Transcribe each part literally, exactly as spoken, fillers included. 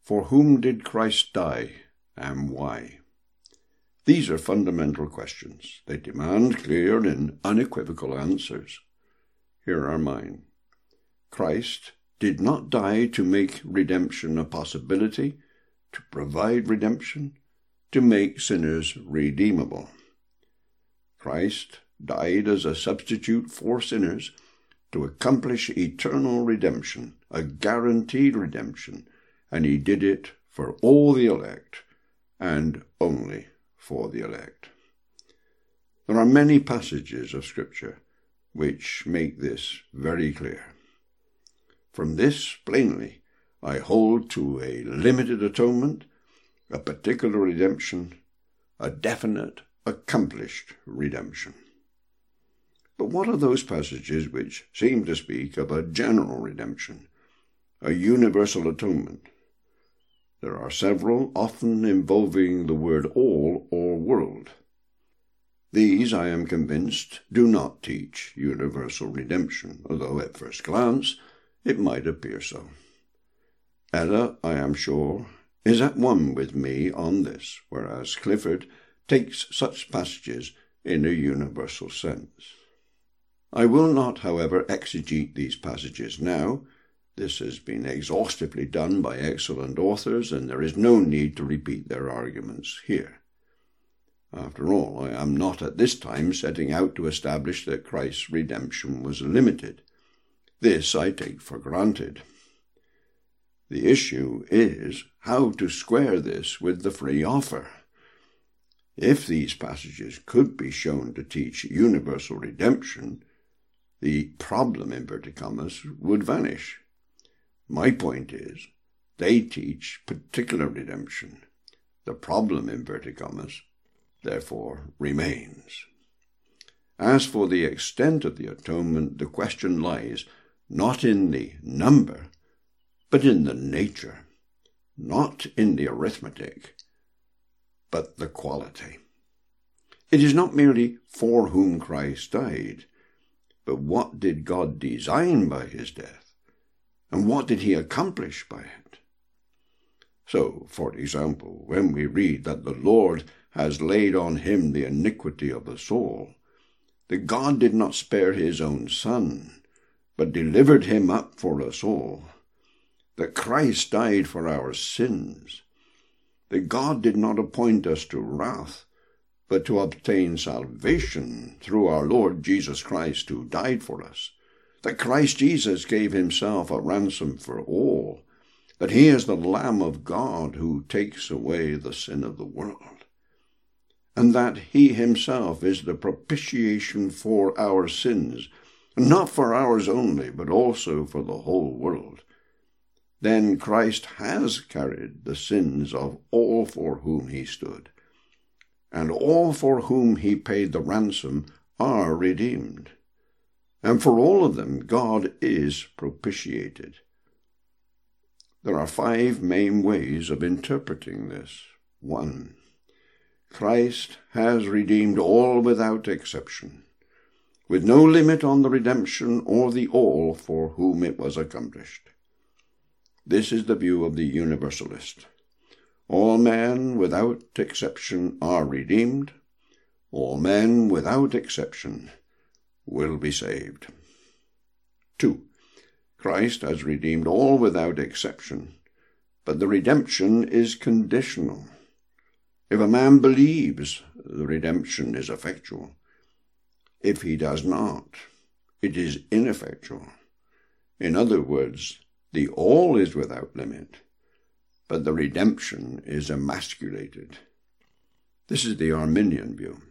For whom did Christ die, and why? These are fundamental questions. They demand clear and unequivocal answers. Here are mine. Christ did not die to make redemption a possibility, to provide redemption, to make sinners redeemable. Christ died as a substitute for sinners to accomplish eternal redemption, a guaranteed redemption, and he did it for all the elect, and only for the elect. There are many passages of Scripture which make this very clear. From this, plainly, I hold to a limited atonement, a particular redemption, a definite, accomplished redemption. But what are those passages which seem to speak of a general redemption, a universal atonement? There are several, often involving the word all or world. These, I am convinced, do not teach universal redemption, although at first glance it might appear so. Ella, I am sure, is at one with me on this, whereas Clifford takes such passages in a universal sense. I will not, however, exegete these passages now. This has been exhaustively done by excellent authors, and there is no need to repeat their arguments here. After all, I am not at this time setting out to establish that Christ's redemption was limited. This I take for granted. The issue is how to square this with the free offer. If these passages could be shown to teach universal redemption, the problem, inverted commas, would vanish. My point is, they teach particular redemption. The problem, inverted commas, therefore remains. As for the extent of the atonement, the question lies not in the number, but in the nature, not in the arithmetic, but the quality. It is not merely for whom Christ died, but what did God design by his death, and what did he accomplish by it? So, for example, when we read that the Lord has laid on him the iniquity of us all, that God did not spare his own Son, but delivered him up for us all, that Christ died for our sins, that God did not appoint us to wrath, but to obtain salvation through our Lord Jesus Christ, who died for us, that Christ Jesus gave himself a ransom for all, that he is the Lamb of God who takes away the sin of the world, and that he himself is the propitiation for our sins, not for ours only, but also for the whole world. Then Christ has carried the sins of all for whom he stood, and all for whom he paid the ransom are redeemed. And for all of them God is propitiated. There are five main ways of interpreting this. One, Christ has redeemed all without exception, with no limit on the redemption or the all for whom it was accomplished. This is the view of the Universalist. All men without exception are redeemed. All men without exception will be saved. Two, Christ has redeemed all without exception, but the redemption is conditional. If a man believes, the redemption is effectual. If he does not, it is ineffectual. In other words, the all is without limit, but the redemption is emasculated. This is the Arminian view.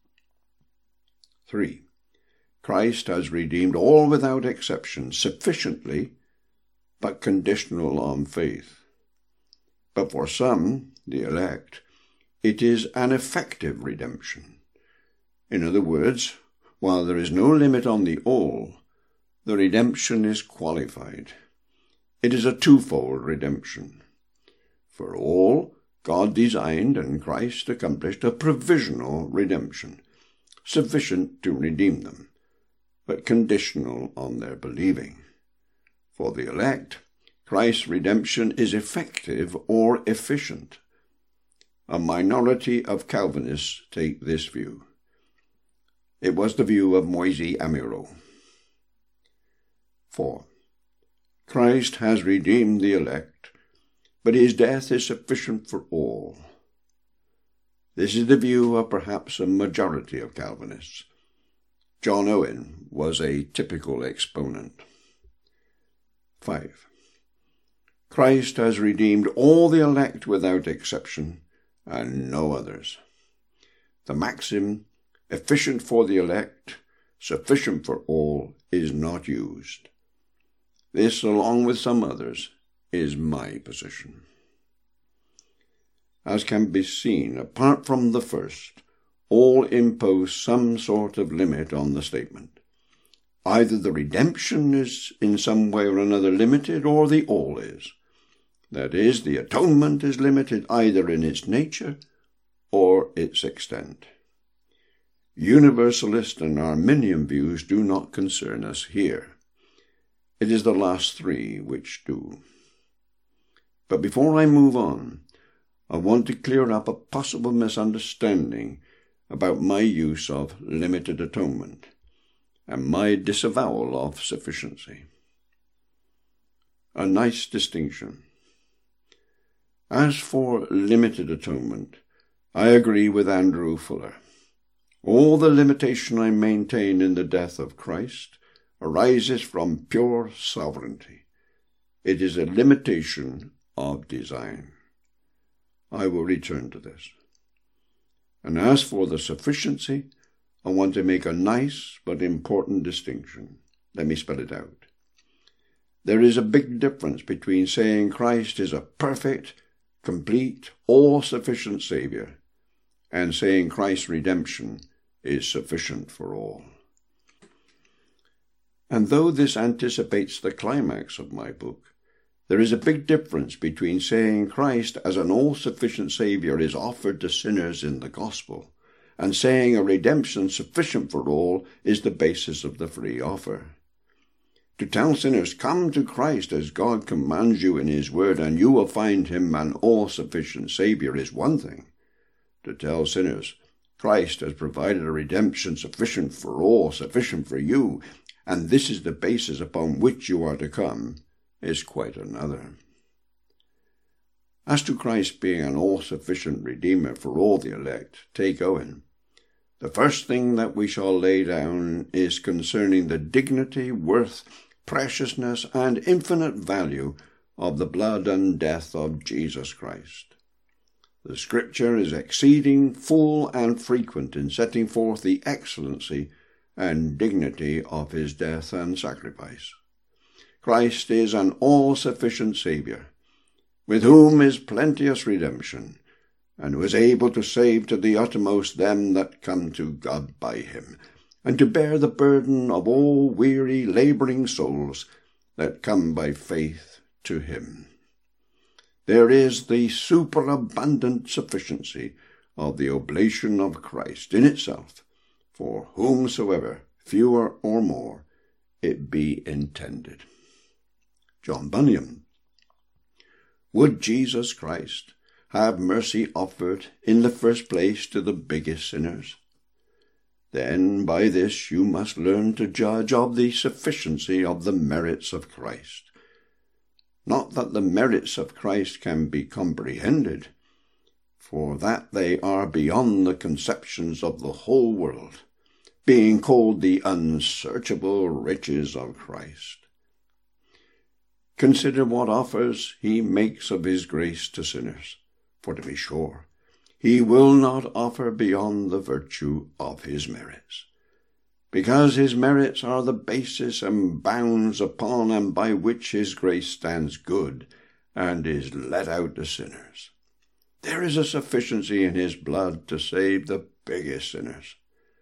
Three, Christ has redeemed all without exception sufficiently, but conditional on faith. But for some, the elect, it is an effective redemption. In other words, while there is no limit on the all, the redemption is qualified. It is a twofold redemption. For all, God designed and Christ accomplished a provisional redemption, sufficient to redeem them, but conditional on their believing. For the elect, Christ's redemption is effective or efficient. A minority of Calvinists take this view. It was the view of Moisey Amiro. four. Christ has redeemed the elect, but his death is sufficient for all. This is the view of perhaps a majority of Calvinists. John Owen was a typical exponent. five. Christ has redeemed all the elect without exception, and no others. The maxim, efficient for the elect, sufficient for all, is not used. This, along with some others, is my position. As can be seen, apart from the first, all impose some sort of limit on the statement. Either the redemption is in some way or another limited, or the all is. That is, the atonement is limited either in its nature or its extent. Universalist and Arminian views do not concern us here. It is the last three which do. But before I move on, I want to clear up a possible misunderstanding about my use of limited atonement and my disavowal of sufficiency. A nice distinction. As for limited atonement, I agree with Andrew Fuller. All the limitation I maintain in the death of Christ arises from pure sovereignty. It is a limitation of design. I will return to this. And as for the sufficiency, I want to make a nice but important distinction. Let me spell it out. There is a big difference between saying Christ is a perfect, complete, all-sufficient Saviour, and saying Christ's redemption is sufficient for all. And though this anticipates the climax of my book, there is a big difference between saying Christ as an all-sufficient Saviour is offered to sinners in the gospel, and saying a redemption sufficient for all is the basis of the free offer. To tell sinners, come to Christ as God commands you in his word, and you will find him an all-sufficient Saviour, is one thing. To tell sinners, Christ has provided a redemption sufficient for all, sufficient for you, and this is the basis upon which you are to come, is quite another. As to Christ being an all-sufficient Redeemer for all the elect, take Owen. The first thing that we shall lay down is concerning the dignity, worth, preciousness, and infinite value of the blood and death of Jesus Christ. The Scripture is exceeding full and frequent in setting forth the excellency and dignity of his death and sacrifice. Christ is an all-sufficient Saviour, with whom is plenteous redemption, and who is able to save to the uttermost them that come to God by him, and to bear the burden of all weary, labouring souls that come by faith to him. There is the superabundant sufficiency of the oblation of Christ in itself, for whomsoever, fewer or more, it be intended. John Bunyan. Would Jesus Christ have mercy offered in the first place to the biggest sinners? Then by this you must learn to judge of the sufficiency of the merits of Christ. Not that the merits of Christ can be comprehended, for that they are beyond the conceptions of the whole world, being called the unsearchable riches of Christ. Consider what offers he makes of his grace to sinners, for to be sure, he will not offer beyond the virtue of his merits, because his merits are the basis and bounds upon and by which his grace stands good and is let out to sinners. There is a sufficiency in his blood to save the biggest sinners.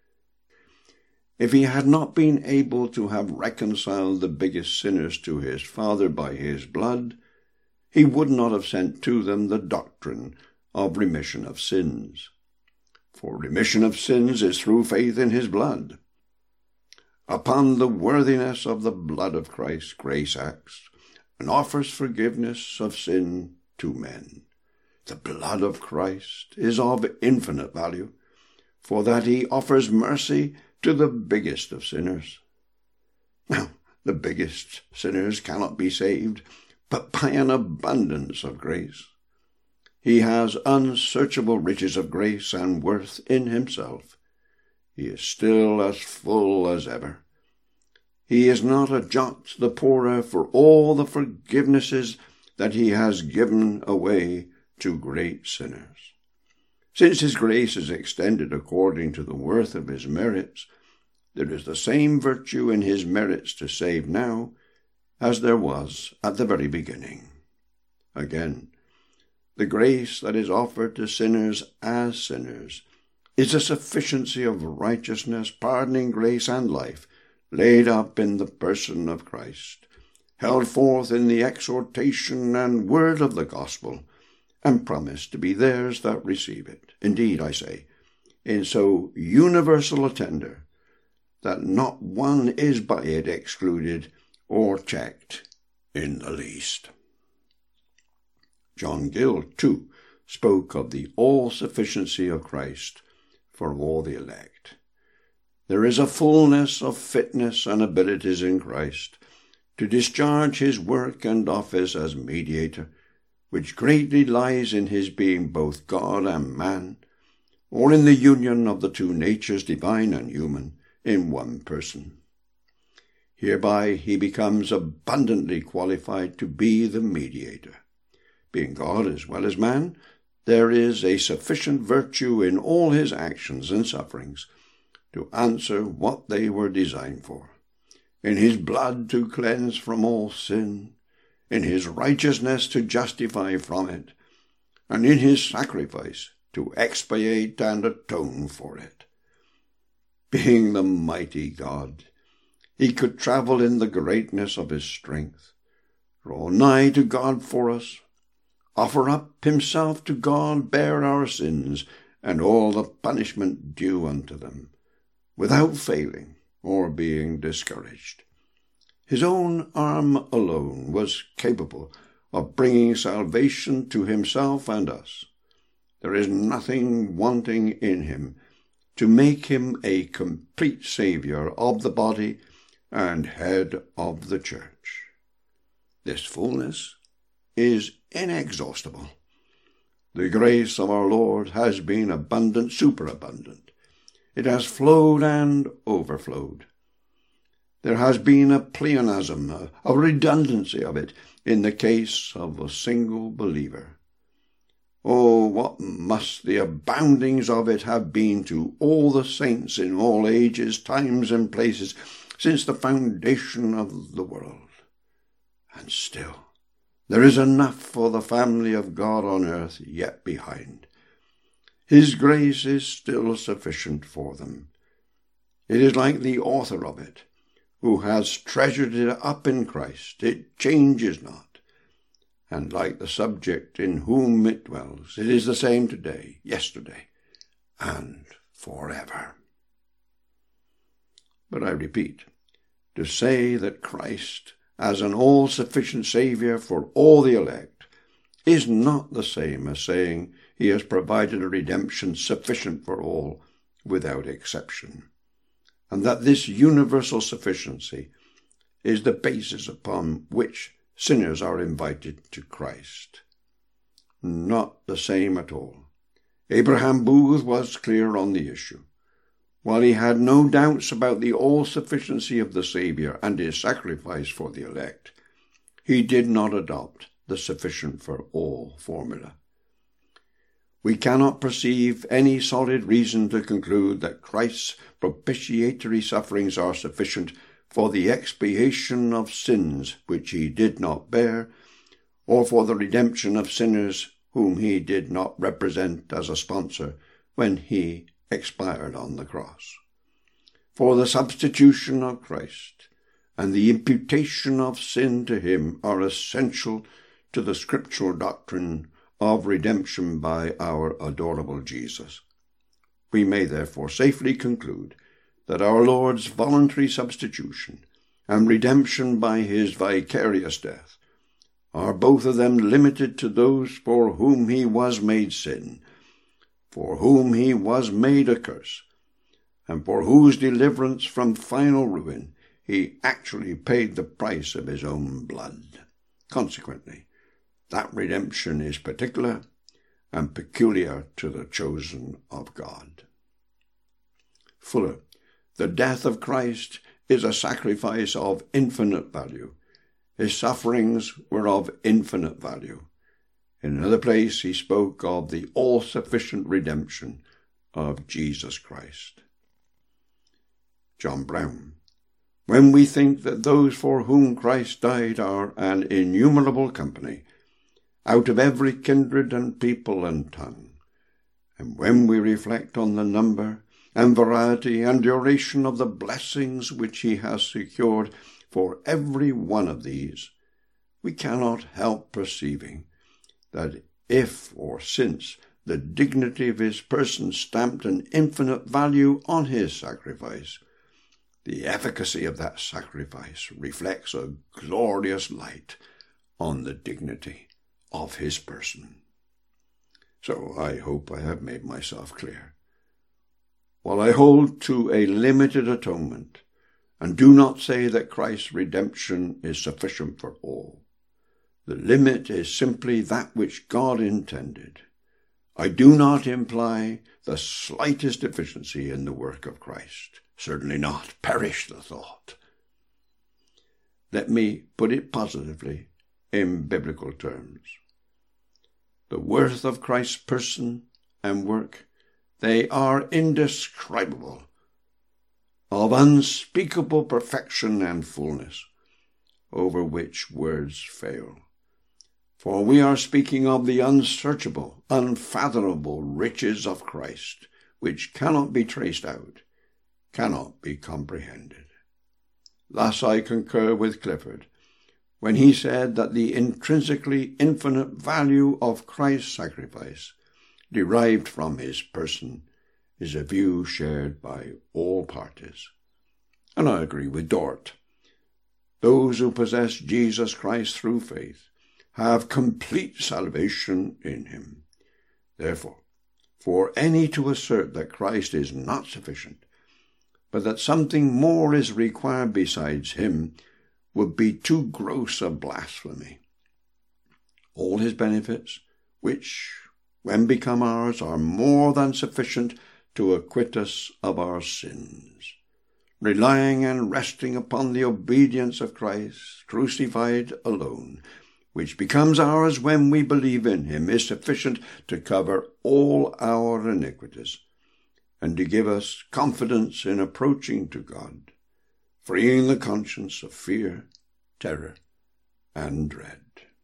If he had not been able to have reconciled the biggest sinners to his Father by his blood, he would not have sent to them the doctrine of remission of sins. For remission of sins is through faith in his blood. Upon the worthiness of the blood of Christ, grace acts, and offers forgiveness of sin to men. The blood of Christ is of infinite value, for that he offers mercy to the biggest of sinners. Now, the biggest sinners cannot be saved but by an abundance of grace. He has unsearchable riches of grace and worth in himself. He is still as full as ever. He is not a jot the poorer for all the forgivenesses that he has given away to great sinners. Since his grace is extended according to the worth of his merits, there is the same virtue in his merits to save now as there was at the very beginning. Again, the grace that is offered to sinners as sinners is a sufficiency of righteousness, pardoning grace, and life laid up in the person of Christ, held forth in the exhortation and word of the gospel, and promised to be theirs that receive it. Indeed, I say, in so universal a tender, that not one is by it excluded or checked in the least. John Gill, too, spoke of the all-sufficiency of Christ for all the elect. There is a fullness of fitness and abilities in Christ to discharge his work and office as mediator, which greatly lies in his being both God and man, or in the union of the two natures, divine and human, in one person. Hereby he becomes abundantly qualified to be the mediator. Being God as well as man, there is a sufficient virtue in all his actions and sufferings to answer what they were designed for. In his blood to cleanse from all sin, in his righteousness to justify from it, and in his sacrifice to expiate and atone for it. Being the mighty God, he could travel in the greatness of his strength, draw nigh to God for us, offer up himself to God, bear our sins, and all the punishment due unto them, without failing or being discouraged. His own arm alone was capable of bringing salvation to himself and us. There is nothing wanting in him to make him a complete Saviour of the body and head of the church. This fullness is inexhaustible. The grace of our Lord has been abundant, superabundant. It has flowed and overflowed. There has been a pleonasm, a, a redundancy of it in the case of a single believer. Oh, what must the aboundings of it have been to all the saints in all ages, times, and places since the foundation of the world. And still, there is enough for the family of God on earth yet behind. His grace is still sufficient for them. It is like the author of it, who has treasured it up in Christ. It changes not. And like the subject in whom it dwells, it is the same today, yesterday, and forever. But I repeat, to say that Christ, as an all-sufficient Saviour for all the elect, is not the same as saying he has provided a redemption sufficient for all, without exception, and that this universal sufficiency is the basis upon which sinners are invited to Christ. Not the same at all. Abraham Booth was clear on the issue. While he had no doubts about the all-sufficiency of the Saviour and his sacrifice for the elect, he did not adopt the sufficient for all formula. We cannot perceive any solid reason to conclude that Christ's propitiatory sufferings are sufficient for the expiation of sins which he did not bear, or for the redemption of sinners whom he did not represent as a sponsor when he expired on the cross. For the substitution of Christ and the imputation of sin to him are essential to the scriptural doctrine of redemption by our adorable Jesus. We may therefore safely conclude that our Lord's voluntary substitution and redemption by his vicarious death are both of them limited to those for whom he was made sin, for whom he was made a curse, and for whose deliverance from final ruin he actually paid the price of his own blood. Consequently, that redemption is particular and peculiar to the chosen of God. Fuller, the death of Christ is a sacrifice of infinite value. His sufferings were of infinite value. In another place he spoke of the all-sufficient redemption of Jesus Christ. John Brown, when we think that those for whom Christ died are an innumerable company, out of every kindred and people and tongue, and when we reflect on the number and variety and duration of the blessings which he has secured for every one of these, we cannot help perceiving that if or since the dignity of his person stamped an infinite value on his sacrifice, the efficacy of that sacrifice reflects a glorious light on the dignity of his person. So I hope I have made myself clear. While I hold to a limited atonement, and do not say that Christ's redemption is sufficient for all, the limit is simply that which God intended. I do not imply the slightest deficiency in the work of Christ. Certainly not. Perish the thought. Let me put it positively in biblical terms. The worth of Christ's person and work, they are indescribable, of unspeakable perfection and fullness, over which words fail. For we are speaking of the unsearchable, unfathomable riches of Christ, which cannot be traced out, cannot be comprehended. Thus I concur with Clifford when he said that the intrinsically infinite value of Christ's sacrifice, derived from his person, is a view shared by all parties. And I agree with Dort. Those who possess Jesus Christ through faith have complete salvation in him. Therefore, for any to assert that Christ is not sufficient, but that something more is required besides him, would be too gross a blasphemy. All his benefits, which, when become ours, are more than sufficient to acquit us of our sins. Relying and resting upon the obedience of Christ, crucified alone, which becomes ours when we believe in him, is sufficient to cover all our iniquities, and to give us confidence in approaching to God, freeing the conscience of fear, terror, and dread.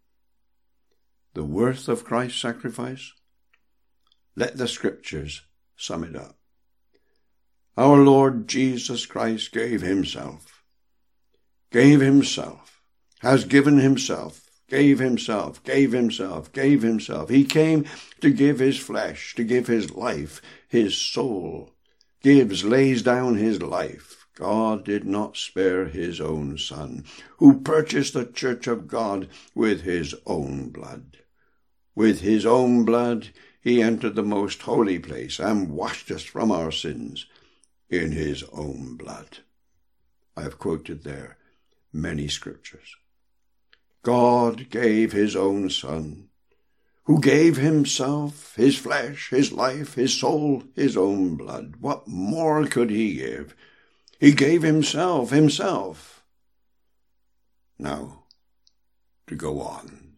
The worth of Christ's sacrifice? Let the Scriptures sum it up. Our Lord Jesus Christ gave himself, gave himself, has given himself, gave himself, gave himself, gave himself. He came to give his flesh, to give his life, his soul, gives, lays down his life. God did not spare his own Son, who purchased the church of God with his own blood. With his own blood he entered the most holy place and washed us from our sins in his own blood. I have quoted there many scriptures. God gave his own Son, who gave himself, his flesh, his life, his soul, his own blood. What more could he give? He gave himself, himself. Now, to go on.